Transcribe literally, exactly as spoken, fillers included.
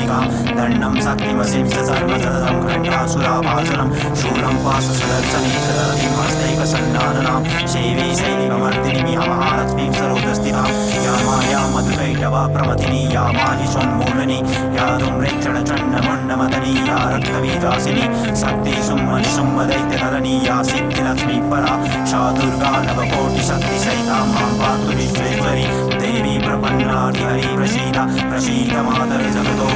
शक्तिकां दण्डं शक्तिमसिं सर्वतदं घण्टासुराभासनं शूलं पाशसदर्शने सदतिमस्तैकसन्नादनां शैवी शैलिमर्दिनीं या महालक्ष्मीं सरोदस्थितां या माया मधुकैटवा प्रमथिनी या माहिषोन्मूलनी या धूम्रेक्षणचण्डमुण्डमदनी या रक्तवीदासिनी शक्ति सुम्मनि सुम्मदैत्यधरणी या सिद्धिलक्ष्मी परा सा दुर्गा नवकोटिशक्तिसहिता मां पातु विश्वेश्वरी देवी प्रपन्नादि हरि प्रसीद प्रसीद मातरि जगतो